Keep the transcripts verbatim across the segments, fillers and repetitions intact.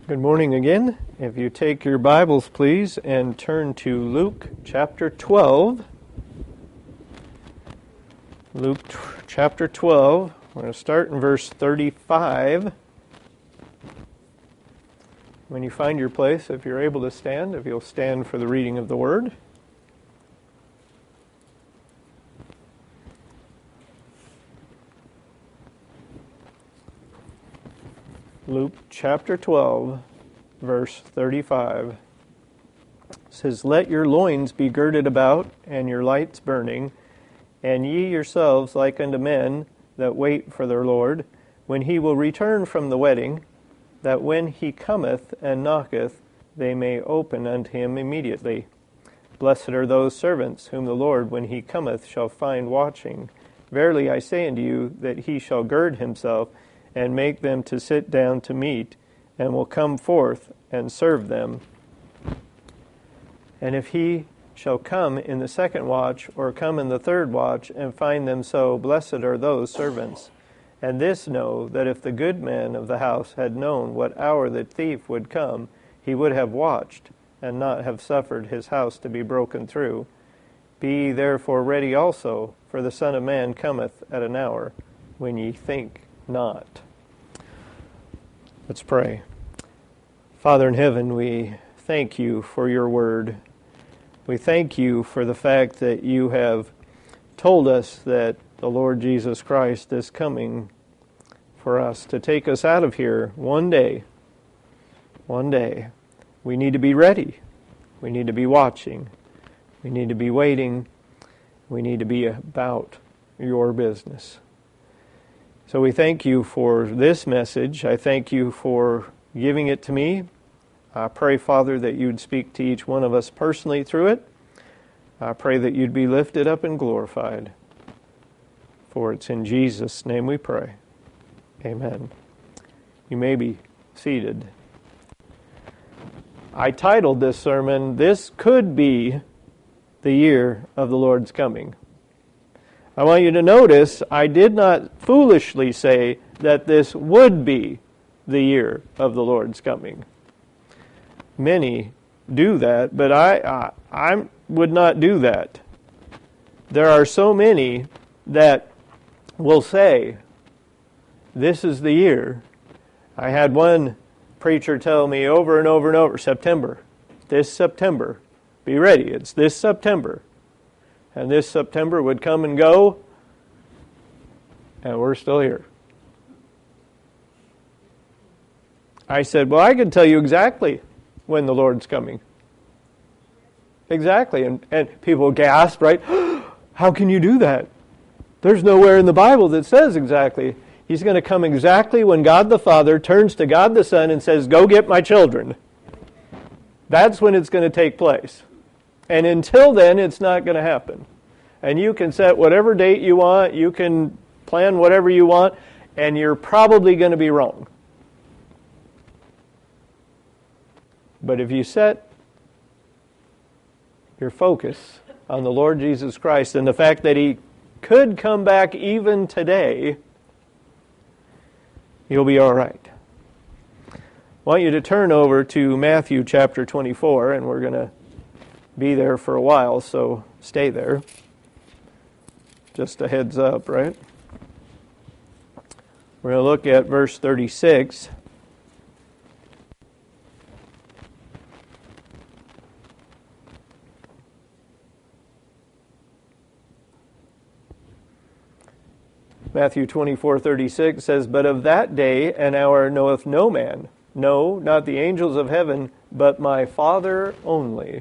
Good morning again. If you take your Bibles, please, and turn to Luke chapter twelve. Luke t- chapter twelve. We're going to start in verse thirty-five. When you find your place, if you're able to stand, if you'll stand for the reading of the Word. Luke chapter twelve, verse thirty-five. It says, "Let your loins be girded about, and your lights burning, and ye yourselves like unto men that wait for their Lord, when he will return from the wedding, that when he cometh and knocketh, they may open unto him immediately. Blessed are those servants whom the Lord, when he cometh, shall find watching. Verily I say unto you, that he shall gird himself, and make them to sit down to meat, and will come forth and serve them. And if he shall come in the second watch, or come in the third watch, and find them so, blessed are those servants. And this know, that if the good man of the house had known what hour the thief would come, he would have watched, and not have suffered his house to be broken through. Be ye therefore ready also, for the Son of Man cometh at an hour when ye think not." Let's pray. Father in heaven, we thank you for your word. We thank you for the fact that you have told us that the Lord Jesus Christ is coming for us to take us out of here one day. One day. We need to be ready. We need to be watching. We need to be waiting. We need to be about your business. So we thank you for this message. I thank you for giving it to me. I pray, Father, that you'd speak to each one of us personally through it. I pray that you'd be lifted up and glorified. For it's in Jesus' name we pray. Amen. You may be seated. I titled this sermon, "This Could Be the Year of the Lord's Coming." I want you to notice I did not foolishly say that this would be the year of the Lord's coming. Many do that, but I, I, I would not do that. There are so many that will say, this is the year. I had one preacher tell me over and over and over, September, this September, be ready, it's this September. And this September would come and go, and we're still here. I said, well, I can tell you exactly when the Lord's coming. Exactly. And, and people gasp, right? How can you do that? There's nowhere in the Bible that says exactly. He's going to come exactly when God the Father turns to God the Son and says, go get my children. That's when it's going to take place. And until then, it's not going to happen. And you can set whatever date you want, you can plan whatever you want, and you're probably going to be wrong. But if you set your focus on the Lord Jesus Christ and the fact that He could come back even today, you'll be all right. I want you to turn over to Matthew chapter twenty-four, and we're going to be there for a while, so stay there. Just a heads up, right? We're going to look at verse thirty-six. Matthew twenty-four thirty-six says, "But of that day and hour knoweth no man, no, not the angels of heaven, but my Father only."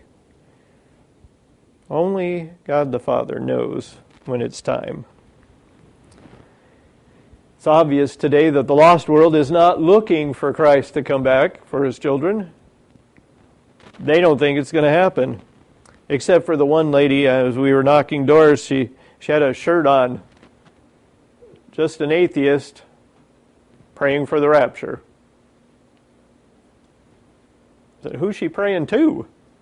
Only God the Father knows when it's time. It's obvious today that the lost world is not looking for Christ to come back for His children. They don't think it's going to happen. Except for the one lady, as we were knocking doors, she, she had a shirt on. Just an atheist praying for the rapture. I said, who's she praying to?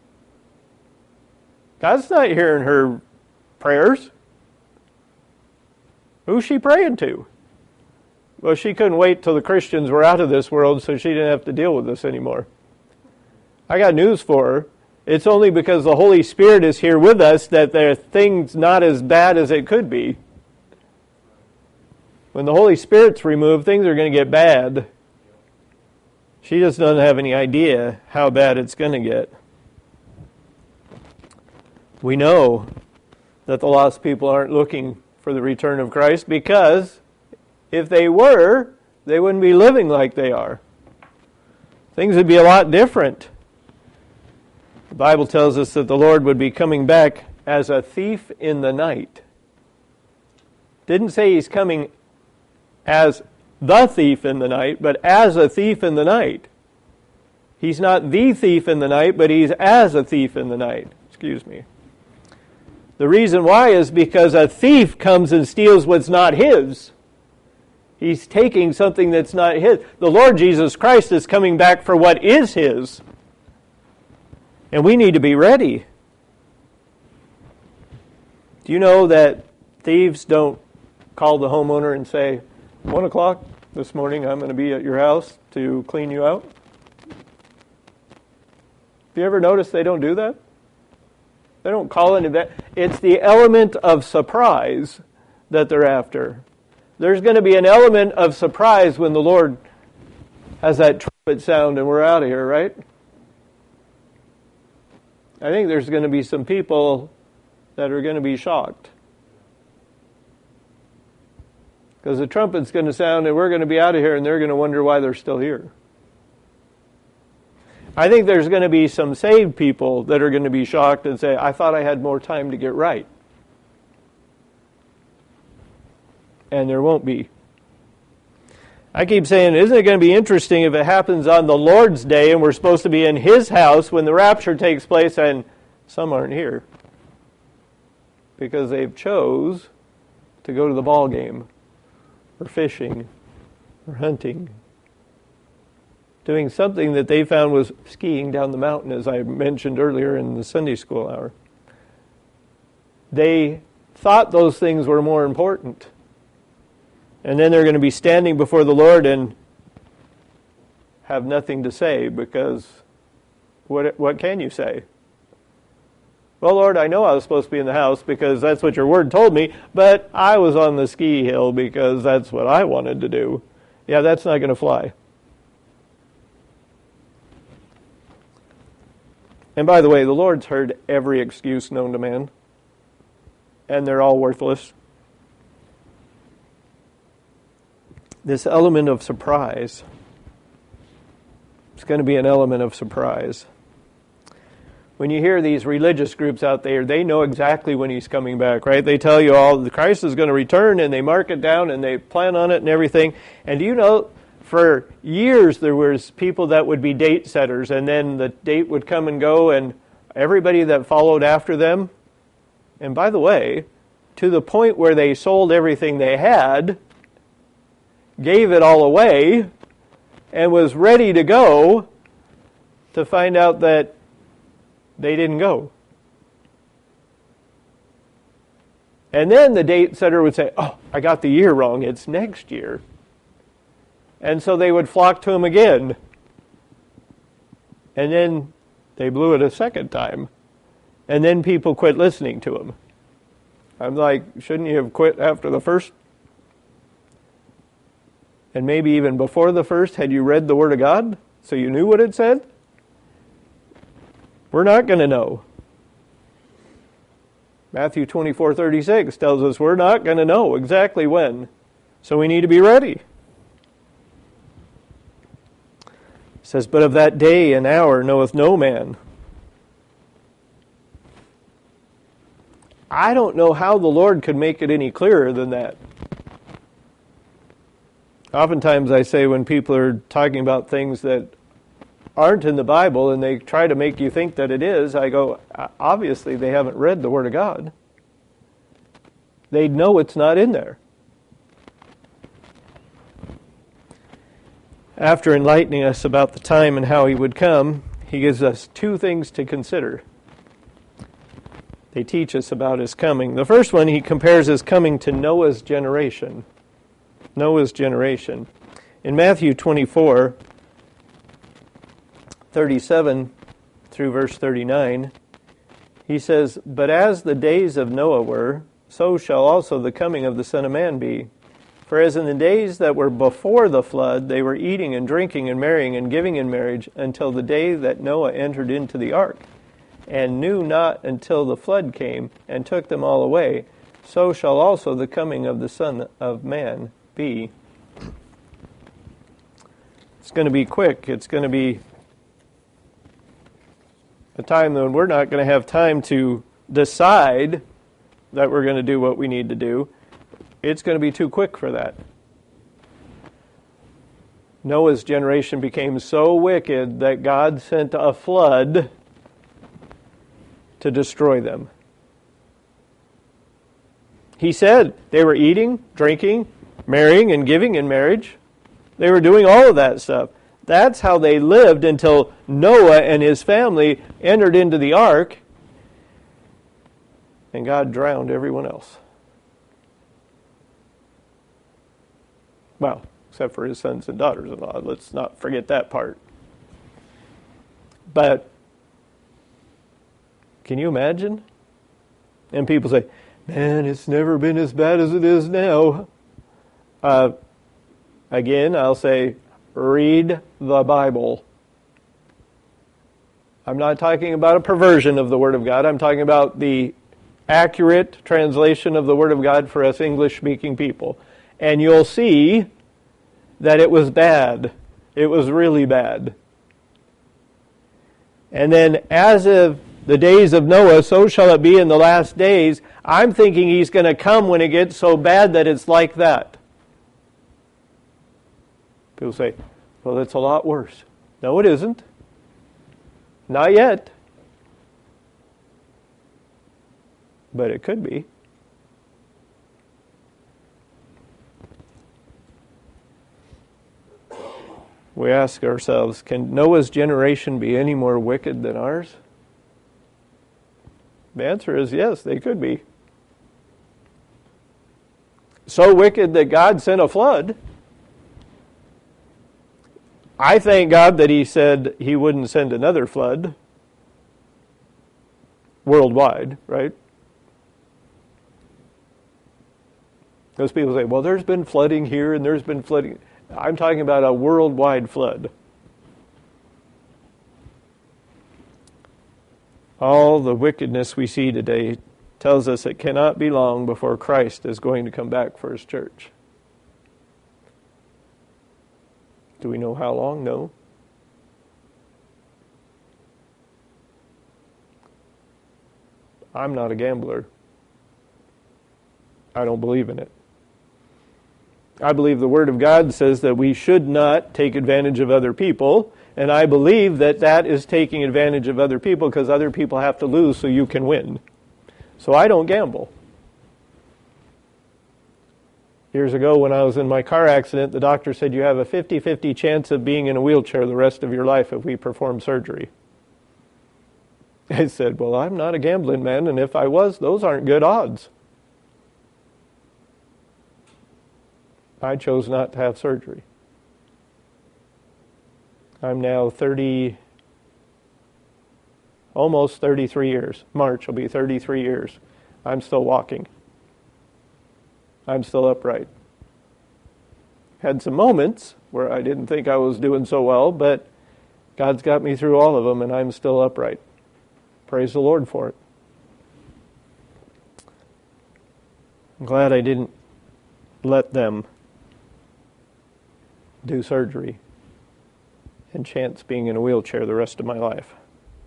God's not hearing her prayers. Who's she praying to? Well, she couldn't wait till the Christians were out of this world so she didn't have to deal with this anymore. I got news for her. It's only because the Holy Spirit is here with us that there are things not as bad as it could be. When the Holy Spirit's removed, things are going to get bad. She just doesn't have any idea how bad it's going to get. We know that the lost people aren't looking for the return of Christ because if they were, they wouldn't be living like they are. Things would be a lot different. The Bible tells us that the Lord would be coming back as a thief in the night. Didn't say He's coming as the thief in the night, but as a thief in the night. He's not the thief in the night, but He's as a thief in the night. Excuse me. The reason why is because a thief comes and steals what's not his. He's taking something that's not his. The Lord Jesus Christ is coming back for what is His. And we need to be ready. Do you know that thieves don't call the homeowner and say, one o'clock this morning I'm going to be at your house to clean you out? Have you ever noticed they don't do that? They don't call into that. It's the element of surprise that they're after. There's going to be an element of surprise when the Lord has that trumpet sound and we're out of here, right? I think there's going to be some people that are going to be shocked. Because the trumpet's going to sound and we're going to be out of here and they're going to wonder why they're still here. I think there's going to be some saved people that are going to be shocked and say, I thought I had more time to get right. And there won't be. I keep saying, isn't it going to be interesting if it happens on the Lord's day and we're supposed to be in His house when the rapture takes place and some aren't here because they've chose to go to the ball game or fishing or hunting, doing something that they found was skiing down the mountain, as I mentioned earlier in the Sunday school hour. They thought those things were more important. And then they're going to be standing before the Lord and have nothing to say because what what can you say? Well, Lord, I know I was supposed to be in the house because that's what your word told me, but I was on the ski hill because that's what I wanted to do. Yeah, that's not going to fly. And by the way, the Lord's heard every excuse known to man, and they're all worthless. This element of surprise, it's going to be an element of surprise. When you hear these religious groups out there, they know exactly when He's coming back, right? They tell you all the Christ is going to return, and they mark it down, and they plan on it and everything. And do you know, for years there was people that would be date setters, and then the date would come and go, and everybody that followed after them, and by the way, to the point where they sold everything they had, gave it all away, and was ready to go to find out that they didn't go. And then the date setter would say, oh, I got the year wrong, it's next year. And so they would flock to him again. And then they blew it a second time. And then people quit listening to him. I'm like, shouldn't you have quit after the first? And maybe even before the first, had you read the Word of God so you knew what it said? We're not going to know. Matthew twenty-four thirty-six tells us we're not going to know exactly when. So we need to be ready. It says, but of that day and hour knoweth no man. I don't know how the Lord could make it any clearer than that. Oftentimes I say when people are talking about things that aren't in the Bible and they try to make you think that it is, I go, obviously they haven't read the Word of God. They know it's not in there. After enlightening us about the time and how He would come, He gives us two things to consider. They teach us about His coming. The first one, He compares His coming to Noah's generation. Noah's generation. In Matthew twenty-four, thirty-seven through verse thirty-nine, he says, "But as the days of Noah were, so shall also the coming of the Son of Man be. For as in the days that were before the flood, they were eating and drinking and marrying and giving in marriage until the day that Noah entered into the ark, and knew not until the flood came and took them all away, so shall also the coming of the Son of Man be." It's going to be quick. It's going to be a time when we're not going to have time to decide that we're going to do what we need to do. It's going to be too quick for that. Noah's generation became so wicked that God sent a flood to destroy them. He said they were eating, drinking, marrying, and giving in marriage. They were doing all of that stuff. That's how they lived until Noah and his family entered into the ark, and God drowned everyone else. Well, except for his sons and daughters-in-law. Let's not forget that part. But can you imagine? And people say, man, it's never been as bad as it is now. Uh, again, I'll say, read the Bible. I'm not talking about a perversion of the Word of God. I'm talking about the accurate translation of the Word of God for us English-speaking people. And you'll see that it was bad. It was really bad. And then, as of the days of Noah, so shall it be in the last days. I'm thinking he's going to come when it gets so bad that it's like that. People say, well, it's a lot worse. No, it isn't. Not yet. But it could be. We ask ourselves, can Noah's generation be any more wicked than ours? The answer is yes, they could be. So wicked that God sent a flood. I thank God that He said He wouldn't send another flood worldwide, right? Those people say, well, there's been flooding here and there's been flooding. I'm talking about a worldwide flood. All the wickedness we see today tells us it cannot be long before Christ is going to come back for His church. Do we know how long? No. I'm not a gambler. I don't believe in it. I believe the Word of God says that we should not take advantage of other people, and I believe that that is taking advantage of other people because other people have to lose so you can win. So I don't gamble. Years ago when I was in my car accident, the doctor said you have a fifty-fifty chance of being in a wheelchair the rest of your life if we perform surgery. I said, well, I'm not a gambling man, and if I was, those aren't good odds. I chose not to have surgery. I'm now thirty, almost thirty-three years. March will be thirty-three years. I'm still walking. I'm still upright. Had some moments where I didn't think I was doing so well, but God's got me through all of them, and I'm still upright. Praise the Lord for it. I'm glad I didn't let them do surgery and chance being in a wheelchair the rest of my life.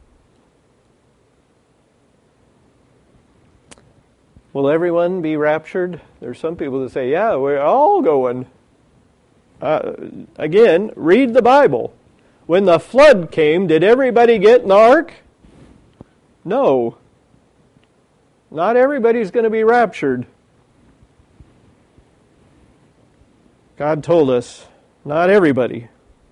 Will everyone be raptured? There's some people that say, yeah, we're all going. Uh, again, read the Bible. When the flood came, did everybody get in the ark? No. Not everybody's going to be raptured. God told us, not everybody.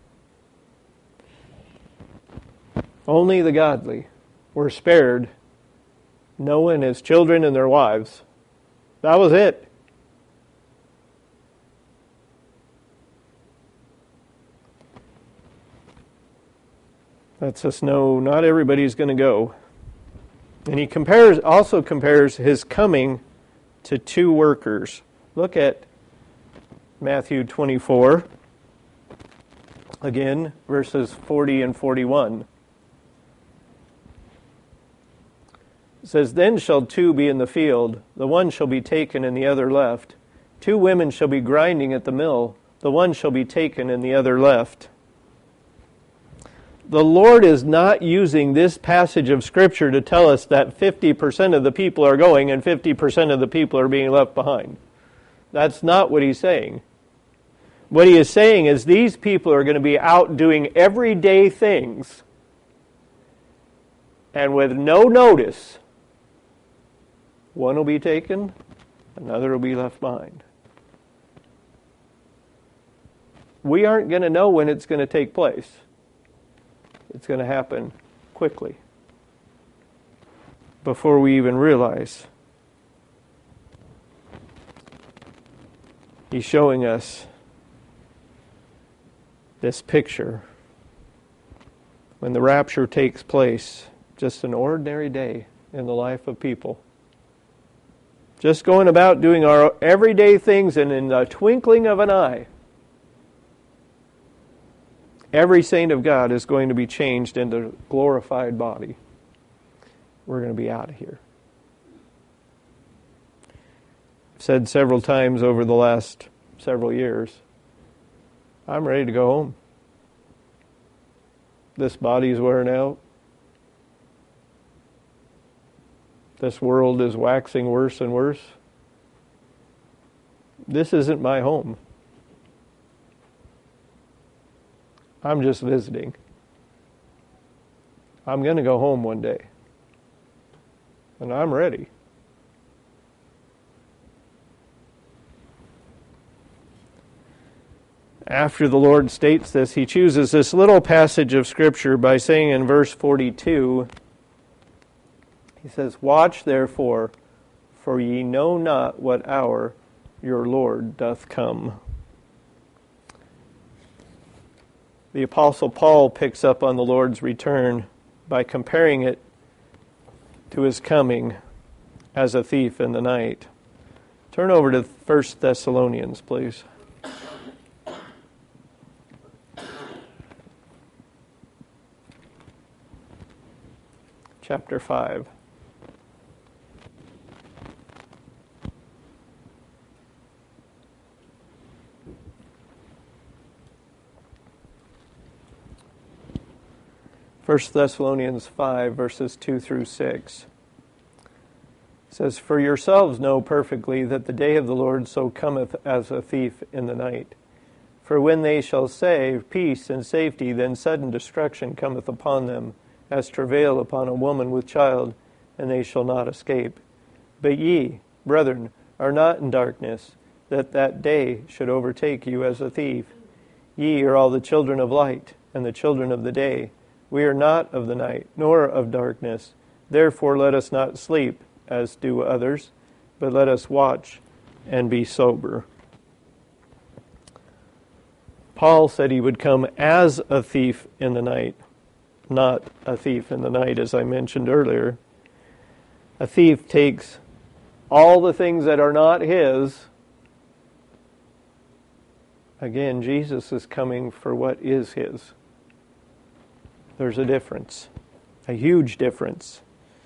Only the godly were spared, Noah and his children and their wives. That was it. lets us know not everybody's going to go. And he compares, also compares his coming to two workers. Look at Matthew twenty-four, again, verses forty and forty-one. It says, "Then shall two be in the field, the one shall be taken and the other left. Two women shall be grinding at the mill, the one shall be taken and the other left." The Lord is not using this passage of Scripture to tell us that fifty percent of the people are going and fifty percent of the people are being left behind. That's not what he's saying. What he is saying is these people are going to be out doing everyday things, and with no notice, one will be taken, another will be left behind. We aren't going to know when it's going to take place. It's going to happen quickly, before we even realize. He's showing us this picture. When the rapture takes place, just an ordinary day in the life of people. Just going about doing our everyday things, and in the twinkling of an eye, every saint of God is going to be changed into a glorified body. We're going to be out of here. I've said several times over the last several years, I'm ready to go home. This body is wearing out. This world is waxing worse and worse. This isn't my home. I'm just visiting. I'm going to go home one day. And I'm ready. After the Lord states this, he chooses this little passage of Scripture by saying in verse forty-two, he says, "Watch therefore, for ye know not what hour your Lord doth come." The Apostle Paul picks up on the Lord's return by comparing it to his coming as a thief in the night. Turn over to First Thessalonians, please. Chapter five. First Thessalonians five, verses two through six. It says, "For yourselves know perfectly that the day of the Lord so cometh as a thief in the night. For when they shall say, Peace and safety, then sudden destruction cometh upon them, as travail upon a woman with child, and they shall not escape. But ye, brethren, are not in darkness, that that day should overtake you as a thief. Ye are all the children of light, and the children of the day. We are not of the night, nor of darkness. Therefore let us not sleep, as do others, but let us watch and be sober." Paul said he would come as a thief in the night, not a thief in the night, as I mentioned earlier. A thief takes all the things that are not his. Again, Jesus is coming for what is his. There's a difference, a huge difference.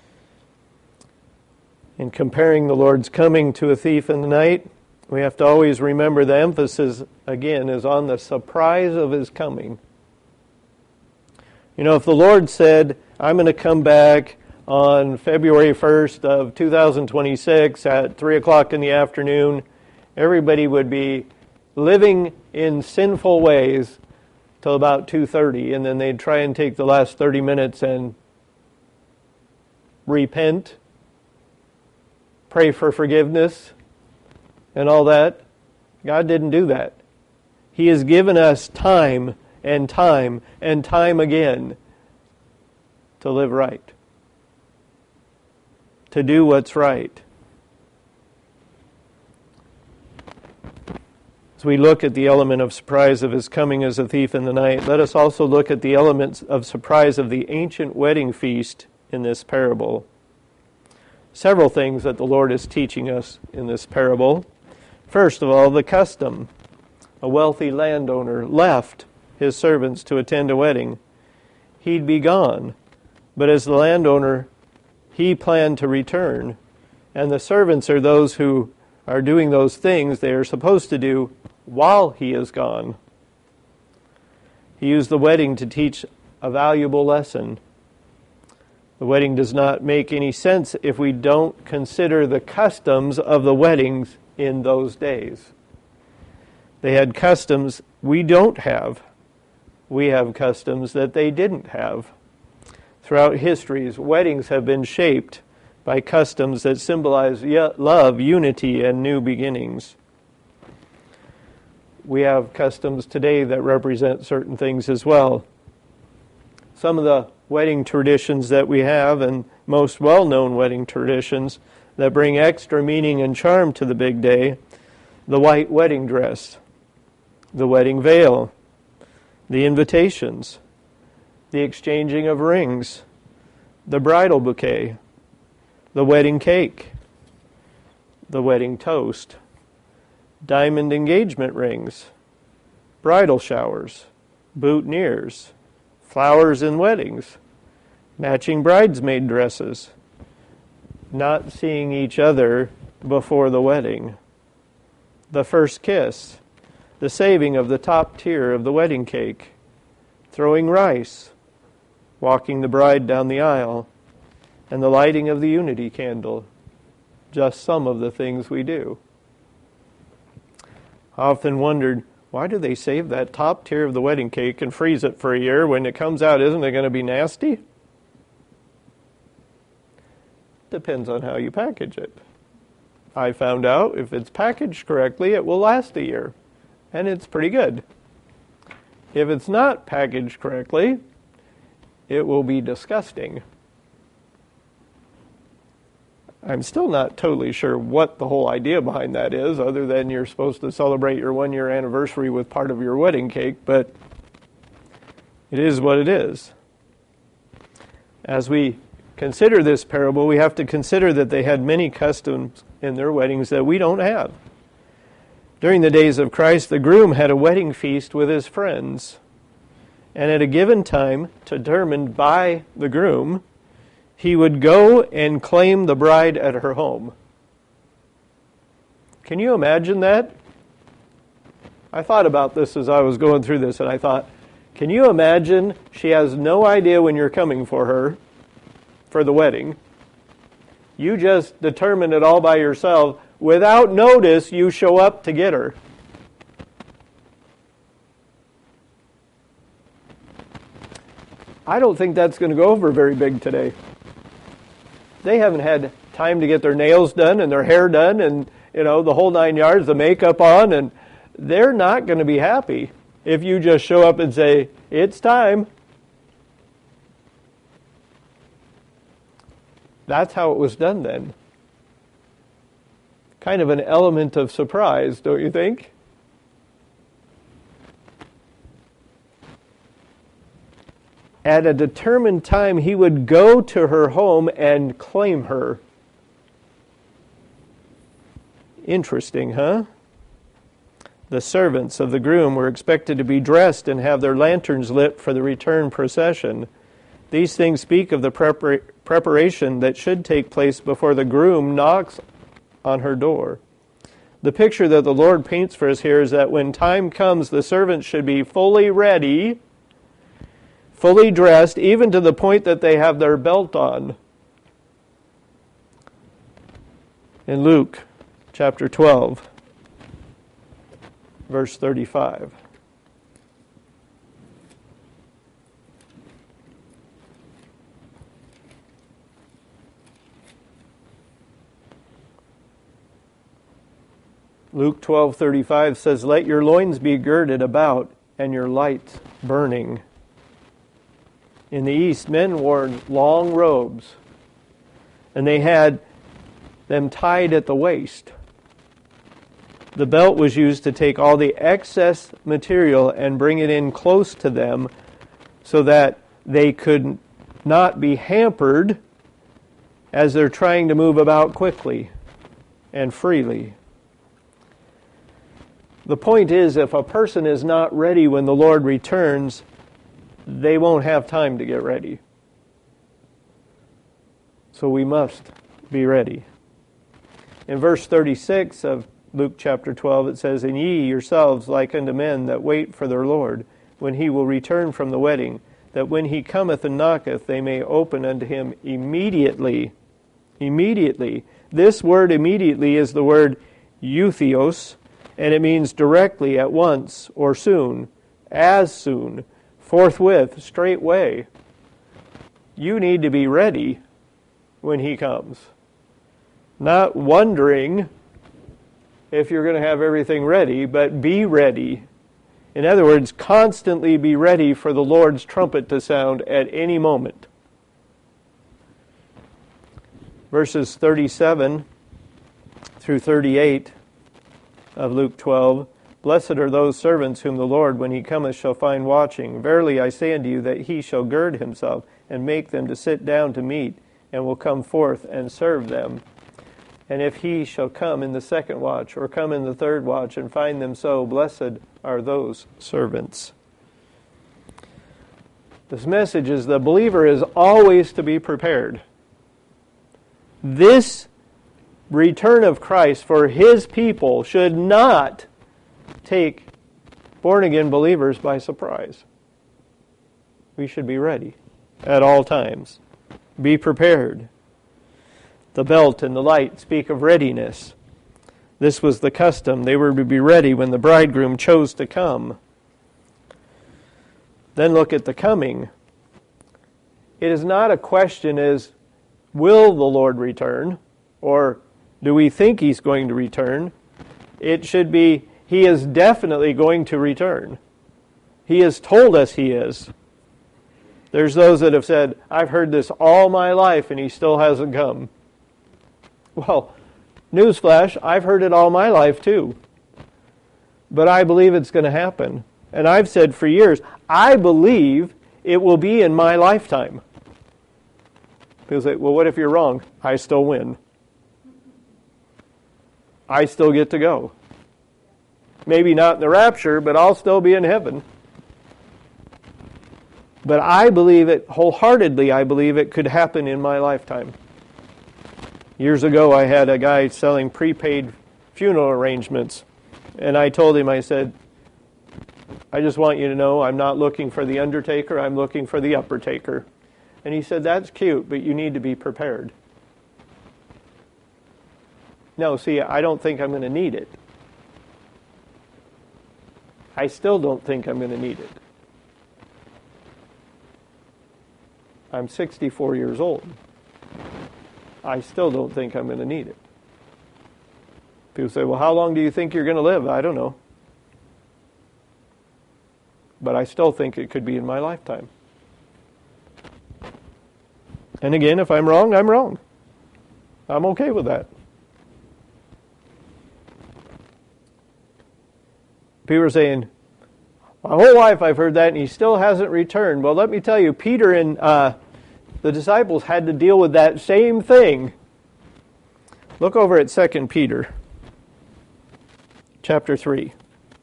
In comparing the Lord's coming to a thief in the night, we have to always remember the emphasis, again, is on the surprise of his coming. You know, if the Lord said, I'm going to come back on February first of two thousand twenty-six at three o'clock in the afternoon, everybody would be living in sinful ways till about two thirty, and then they'd try and take the last thirty minutes and repent, pray for forgiveness, and all that. God didn't do that. He has given us time and time and time again to live right, to do what's right. As we look at the element of surprise of his coming as a thief in the night, let us also look at the elements of surprise of the ancient wedding feast in this parable. Several things that the Lord is teaching us in this parable. First of all, the custom. A wealthy landowner left his servants to attend a wedding. He'd be gone, but as the landowner, he planned to return. And the servants are those who are doing those things they are supposed to do while he is gone. He used the wedding to teach a valuable lesson. The wedding does not make any sense if we don't consider the customs of the weddings in those days. They had customs we don't have. We have customs that they didn't have. Throughout histories, weddings have been shaped by customs that symbolize love, unity, and new beginnings. We have customs today that represent certain things as well. Some of the wedding traditions that we have, and most well-known wedding traditions that bring extra meaning and charm to the big day: the white wedding dress, the wedding veil, the invitations, the exchanging of rings, the bridal bouquet, the wedding cake, the wedding toast, diamond engagement rings, bridal showers, boutonnieres, flowers in weddings, matching bridesmaid dresses, not seeing each other before the wedding, the first kiss, the saving of the top tier of the wedding cake, throwing rice, walking the bride down the aisle, and the lighting of the unity candle. Just some of the things we do. I often wondered, why do they save that top tier of the wedding cake and freeze it for a year? When it comes out, isn't it going to be nasty? Depends on how you package it. I found out if it's packaged correctly, it will last a year. And it's pretty good. If it's not packaged correctly, it will be disgusting. I'm still not totally sure what the whole idea behind that is, other than you're supposed to celebrate your one-year anniversary with part of your wedding cake, but it is what it is. As we consider this parable, we have to consider that they had many customs in their weddings that we don't have. During the days of Christ, the groom had a wedding feast with his friends, and at a given time, determined by the groom, he would go and claim the bride at her home. Can you imagine that? I thought about this as I was going through this, and I thought, can you imagine she has no idea when you're coming for her, for the wedding. You just determine it all by yourself. Without notice, you show up to get her. I don't think that's going to go over very big today. They haven't had time to get their nails done and their hair done and, you know, the whole nine yards, the makeup on, and they're not going to be happy if you just show up and say, it's time. That's how it was done then. Kind of an element of surprise, don't you think? At a determined time, he would go to her home and claim her. Interesting, huh? The servants of the groom were expected to be dressed and have their lanterns lit for the return procession. These things speak of the prepar- preparation that should take place before the groom knocks on her door. The picture that the Lord paints for us here is that when time comes, the servants should be fully ready, fully dressed, even to the point that they have their belt on. In Luke chapter twelve, verse thirty-five. Luke twelve thirty-five says, "Let your loins be girded about and your lights burning." In the East, men wore long robes, and they had them tied at the waist. The belt was used to take all the excess material and bring it in close to them so that they could not be hampered as they're trying to move about quickly and freely. The point is, if a person is not ready when the Lord returns, they won't have time to get ready. So we must be ready. In verse thirty-six of Luke chapter twelve, it says, "And ye yourselves like unto men that wait for their Lord, when he will return from the wedding, that when he cometh and knocketh, they may open unto him immediately." Immediately. This word immediately is the word euthios, and it means directly, at once, or soon, as soon, forthwith, straightway. You need to be ready when he comes. Not wondering if you're going to have everything ready, but be ready. In other words, constantly be ready for the Lord's trumpet to sound at any moment. Verses thirty-seven through thirty-eight of Luke twelve, "Blessed are those servants whom the Lord, when he cometh, shall find watching. Verily I say unto you, that he shall gird himself, and make them to sit down to meat, and will come forth and serve them. And if he shall come in the second watch, or come in the third watch, and find them so, blessed are those servants." This message is the believer is always to be prepared. This return of Christ for his people should not take born-again believers by surprise. We should be ready at all times. Be prepared. The belt and the light speak of readiness. This was the custom. They were to be ready when the bridegroom chose to come. Then look at the coming. It is not a question as, will the Lord return? Or do we think he's going to return? It should be, he is definitely going to return. He has told us he is. There's those that have said, I've heard this all my life and he still hasn't come. Well, newsflash, I've heard it all my life too. But I believe it's going to happen. And I've said for years, I believe it will be in my lifetime. People say, well, what if you're wrong? I still win. I still get to go. Maybe not in the rapture, but I'll still be in heaven. But I believe it, wholeheartedly, I believe it could happen in my lifetime. Years ago, I had a guy selling prepaid funeral arrangements. And I told him, I said, I just want you to know I'm not looking for the undertaker, I'm looking for the upper taker. And he said, that's cute, but you need to be prepared. No, see, I don't think I'm going to need it. I still don't think I'm going to need it. I'm sixty-four years old. I still don't think I'm going to need it. People say, well, how long do you think you're going to live? I don't know. But I still think it could be in my lifetime. And again, if I'm wrong, I'm wrong. I'm okay with that. People are saying, my whole life I've heard that and he still hasn't returned. Well, let me tell you, Peter and uh, the disciples had to deal with that same thing. Look over at Second Peter, chapter three.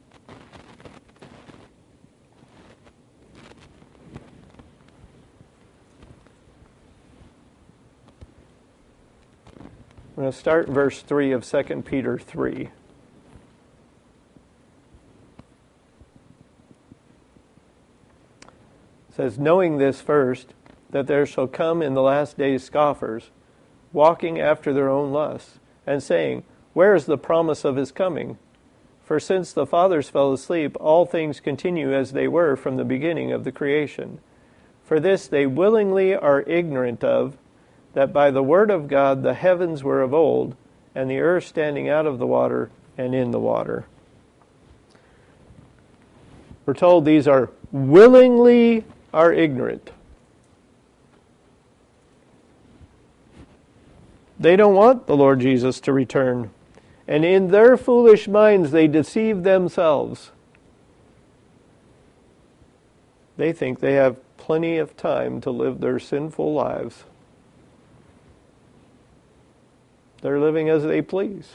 I'm going to start verse three of Second Peter three. It says, knowing this first, that there shall come in the last days scoffers, walking after their own lusts, and saying, where is the promise of his coming? For since the fathers fell asleep, all things continue as they were from the beginning of the creation. For this they willingly are ignorant of, that by the word of God the heavens were of old, and the earth standing out of the water and in the water. We're told these are willingly are ignorant. They don't want the Lord Jesus to return. And in their foolish minds, they deceive themselves. They think they have plenty of time to live their sinful lives. They're living as they please.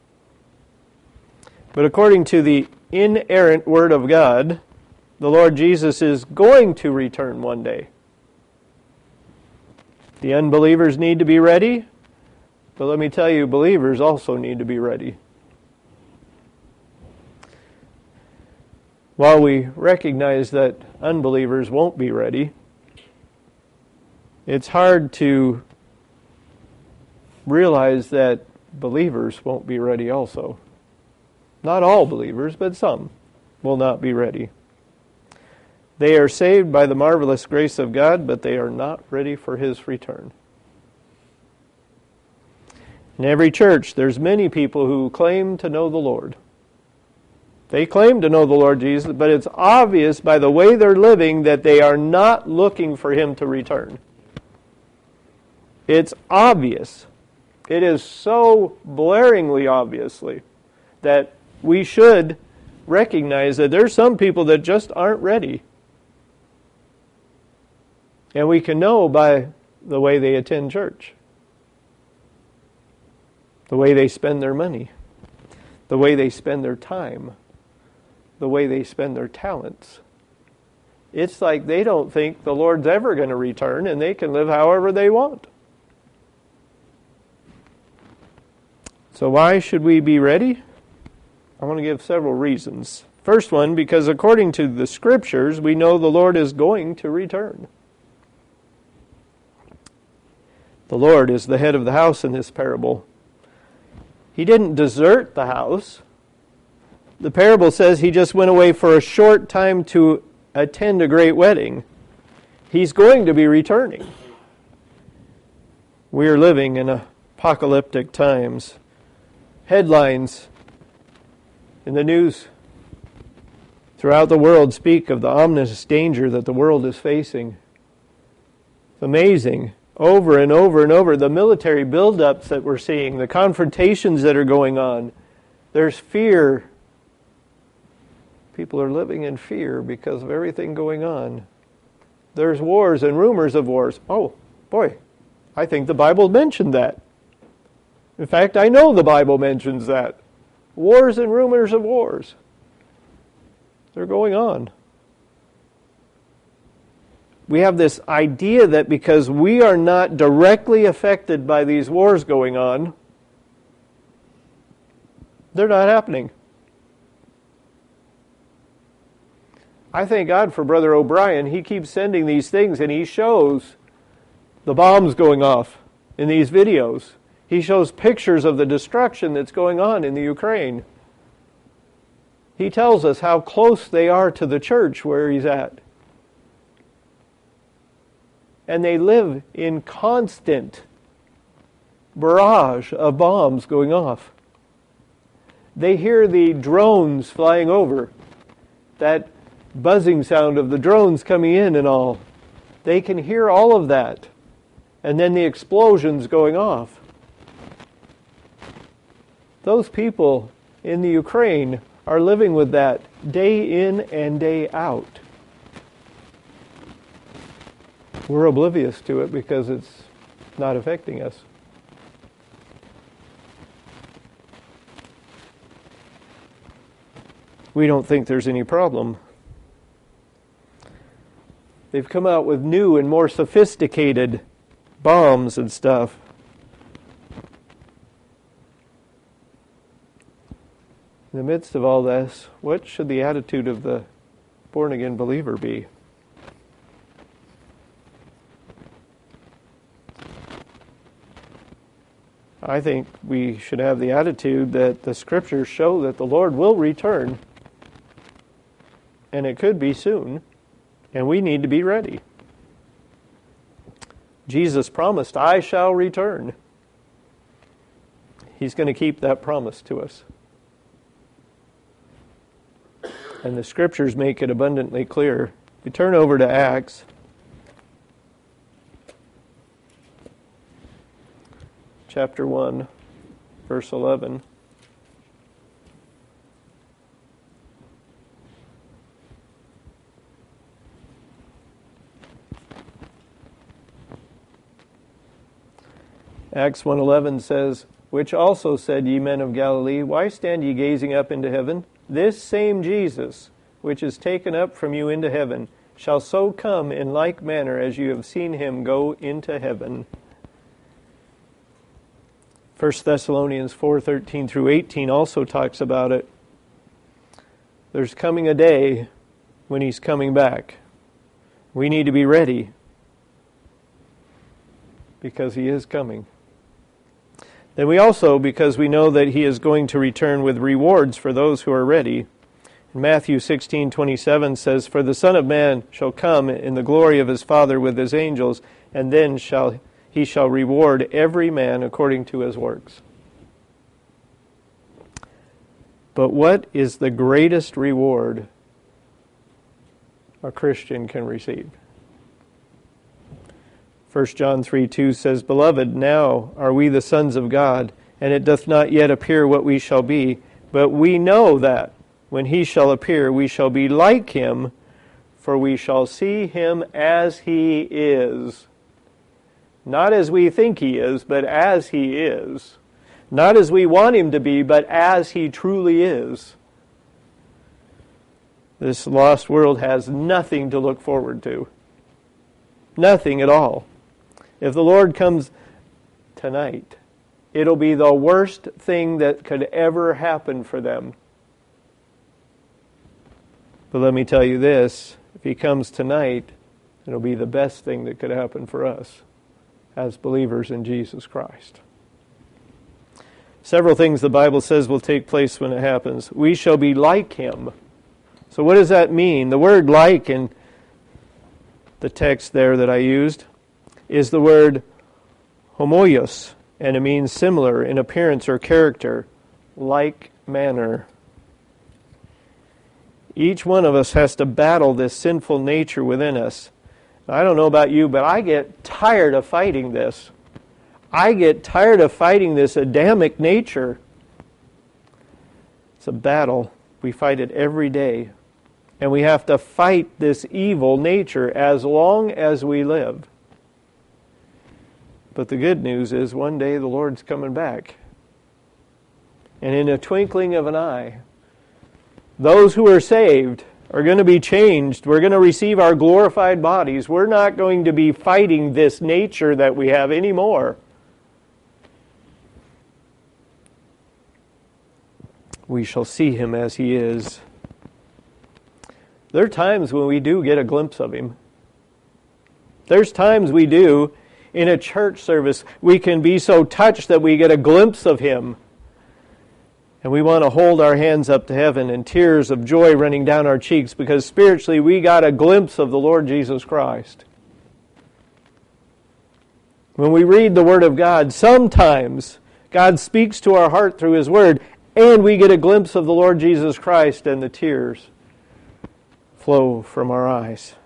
But according to the inerrant Word of God, the Lord Jesus is going to return one day. The unbelievers need to be ready, but let me tell you, believers also need to be ready. While we recognize that unbelievers won't be ready, it's hard to realize that believers won't be ready also. Not all believers, but some will not be ready. They are saved by the marvelous grace of God, but they are not ready for His return. In every church, there's many people who claim to know the Lord. They claim to know the Lord Jesus, but it's obvious by the way they're living that they are not looking for Him to return. It's obvious. It is so blaringly obviously that we should recognize that there's some people that just aren't ready. And we can know by the way they attend church, the way they spend their money, the way they spend their time, the way they spend their talents. It's like they don't think the Lord's ever going to return and they can live however they want. So why should we be ready? I want to give several reasons. First one, because according to the Scriptures, we know the Lord is going to return. The Lord is the head of the house in this parable. He didn't desert the house. The parable says He just went away for a short time to attend a great wedding. He's going to be returning. We are living in apocalyptic times. Headlines in the news throughout the world speak of the ominous danger that the world is facing. It's amazing. Over and over and over, the military buildups that we're seeing, the confrontations that are going on. There's fear. People are living in fear because of everything going on. There's wars and rumors of wars. Oh, boy, I think the Bible mentioned that. In fact, I know the Bible mentions that. Wars and rumors of wars. They're going on. We have this idea that because we are not directly affected by these wars going on, they're not happening. I thank God for Brother O'Brien. He keeps sending these things and he shows the bombs going off in these videos. He shows pictures of the destruction that's going on in the Ukraine. He tells us how close they are to the church where he's at. And they live in constant barrage of bombs going off. They hear the drones flying over, that buzzing sound of the drones coming in and all. They can hear all of that. And then the explosions going off. Those people in the Ukraine are living with that day in and day out. We're oblivious to it because it's not affecting us. We don't think there's any problem. They've come out with new and more sophisticated bombs and stuff. In the midst of all this, what should the attitude of the born-again believer be? I think we should have the attitude that the Scriptures show that the Lord will return, and it could be soon, and we need to be ready. Jesus promised, "I shall return." He's going to keep that promise to us. And the Scriptures make it abundantly clear. If you turn over to Acts, chapter one, verse eleven. Acts one eleven says, which also said, ye men of Galilee, why stand ye gazing up into heaven? This same Jesus, which is taken up from you into heaven, shall so come in like manner as you have seen him go into heaven. First Thessalonians four thirteen through eighteen also talks about it. There's coming a day when he's coming back. We need to be ready because he is coming. Then we also, because we know that he is going to return with rewards for those who are ready. Matthew sixteen twenty-seven says, for the Son of Man shall come in the glory of his Father with his angels, and then shall he shall reward every man according to his works. But what is the greatest reward a Christian can receive? First John three two says, beloved, now are we the sons of God, and it doth not yet appear what we shall be, but we know that when he shall appear, we shall be like him, for we shall see him as he is. Not as we think he is, but as he is. Not as we want him to be, but as he truly is. This lost world has nothing to look forward to. Nothing at all. If the Lord comes tonight, it'll be the worst thing that could ever happen for them. But let me tell you this, if he comes tonight, it'll be the best thing that could happen for us as believers in Jesus Christ. Several things the Bible says will take place when it happens. We shall be like him. So what does that mean? The word like in the text there that I used is the word homoios, and it means similar in appearance or character, like manner. Each one of us has to battle this sinful nature within us. I don't know about you, but I get tired of fighting this. I get tired of fighting this Adamic nature. It's a battle. We fight it every day. And we have to fight this evil nature as long as we live. But the good news is one day the Lord's coming back. And in a twinkling of an eye, those who are saved are going to be changed. We're going to receive our glorified bodies. We're not going to be fighting this nature that we have anymore. We shall see him as he is. There are times when we do get a glimpse of him. There's times we do. In a church service, we can be so touched that we get a glimpse of him. And we want to hold our hands up to heaven and tears of joy running down our cheeks because spiritually we got a glimpse of the Lord Jesus Christ. When we read the Word of God, sometimes God speaks to our heart through His Word and we get a glimpse of the Lord Jesus Christ and the tears flow from our eyes.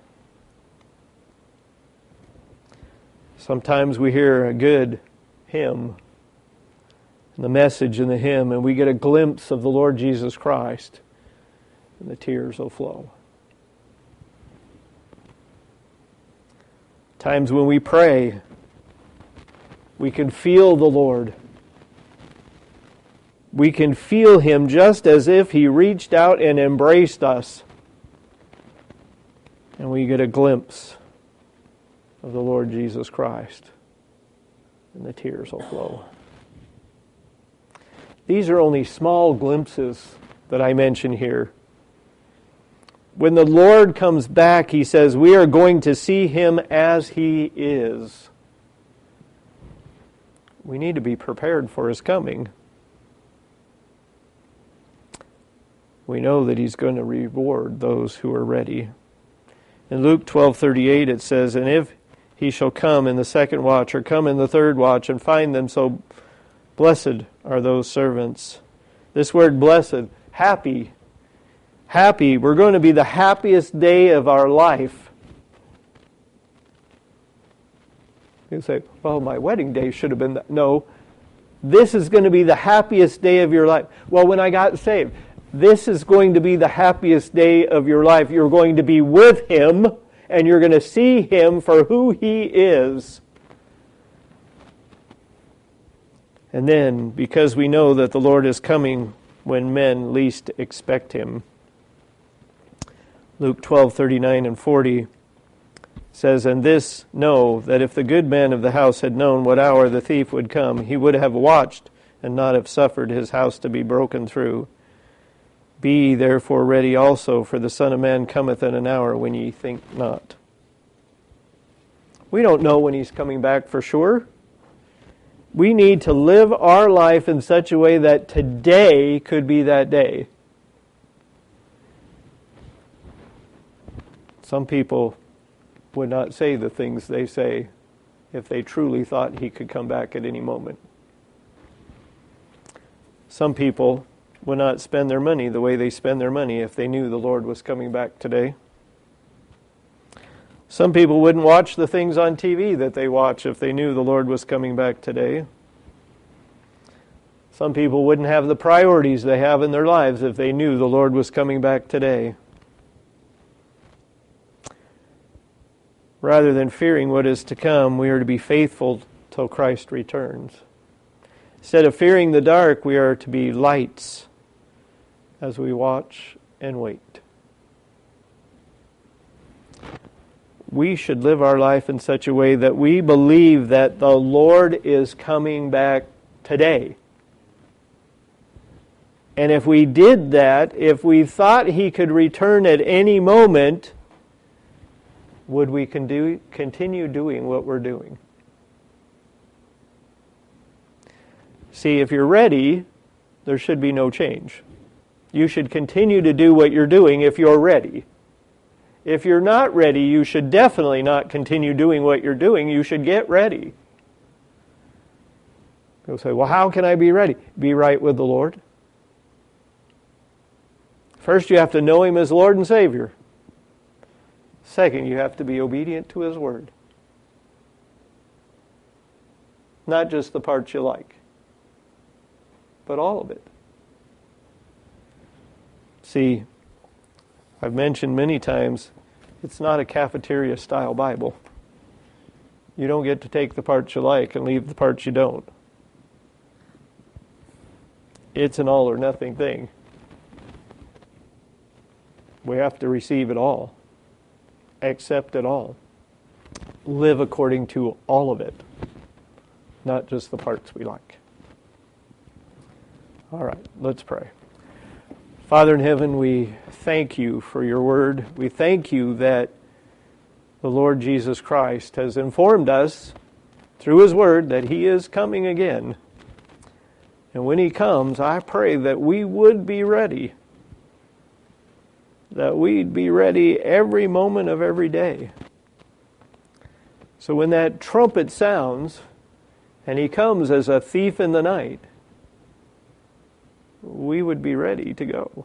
Sometimes we hear a good hymn, the message in the hymn, and we get a glimpse of the Lord Jesus Christ, and the tears will flow. Times when we pray, we can feel the Lord. We can feel Him just as if He reached out and embraced us. And we get a glimpse of the Lord Jesus Christ, and the tears will flow. These are only small glimpses that I mention here. When the Lord comes back, He says, we are going to see Him as He is. We need to be prepared for His coming. We know that He's going to reward those who are ready. In Luke twelve thirty-eight it says, and if He shall come in the second watch or come in the third watch and find them so, blessed are those servants. This word blessed, happy. Happy. We're going to be the happiest day of our life. You say, well, my wedding day should have been that. No. This is going to be the happiest day of your life. Well, when I got saved, this is going to be the happiest day of your life. You're going to be with Him, and you're going to see Him for who He is. And then, because we know that the Lord is coming when men least expect him. Luke twelve, thirty-nine and forty says, "And this know, that if the good man of the house had known what hour the thief would come, he would have watched and not have suffered his house to be broken through. Be ye therefore ready also, for the Son of Man cometh in an hour when ye think not." We don't know when he's coming back for sure. We need to live our life in such a way that today could be that day. Some people would not say the things they say if they truly thought he could come back at any moment. Some people would not spend their money the way they spend their money if they knew the Lord was coming back today. Some people wouldn't watch the things on T V that they watch if they knew the Lord was coming back today. Some people wouldn't have the priorities they have in their lives if they knew the Lord was coming back today. Rather than fearing what is to come, we are to be faithful till Christ returns. Instead of fearing the dark, we are to be lights as we watch and wait. We should live our life in such a way that we believe that the Lord is coming back today. And if we did that, if we thought he could return at any moment, would we continue doing what we're doing? See, if you're ready, there should be no change. You should continue to do what you're doing if you're ready. If you're not ready, you should definitely not continue doing what you're doing. You should get ready. People say, well, how can I be ready? Be right with the Lord. First, you have to know him as Lord and Savior. Second, you have to be obedient to his word. Not just the parts you like, but all of it. See, I've mentioned many times, it's not a cafeteria-style Bible. You don't get to take the parts you like and leave the parts you don't. It's an all-or-nothing thing. We have to receive it all. Accept it all. Live according to all of it. Not just the parts we like. All right, let's pray. Father in heaven, we thank you for your word. We thank you that the Lord Jesus Christ has informed us through his word that he is coming again. And when he comes, I pray that we would be ready. That we'd be ready every moment of every day. So when that trumpet sounds and he comes as a thief in the night, we would be ready to go.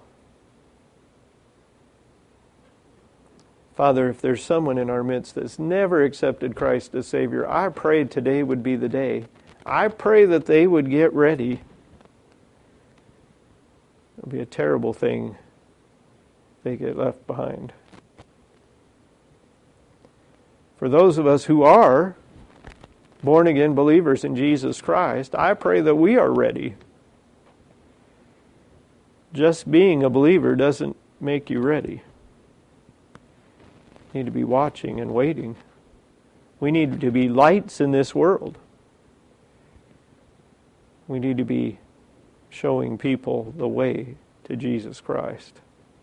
Father, if there's someone in our midst that's never accepted Christ as Savior, I pray today would be the day. I pray that they would get ready. It would be a terrible thing if they get left behind. For those of us who are born-again believers in Jesus Christ, I pray that we are ready. Just being a believer doesn't make you ready. You need to be watching and waiting. We need to be lights in this world. We need to be showing people the way to Jesus Christ.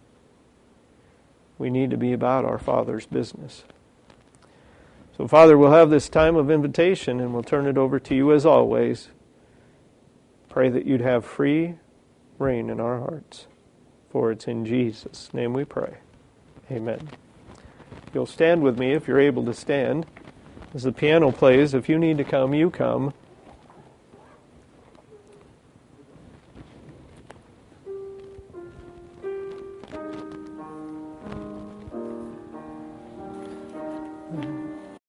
We need to be about our Father's business. So, Father, we'll have this time of invitation and we'll turn it over to you as always. Pray that you'd have free reign in our hearts. For it's in Jesus' name we pray. Amen. You'll stand with me if you're able to stand. As the piano plays, if you need to come, you come.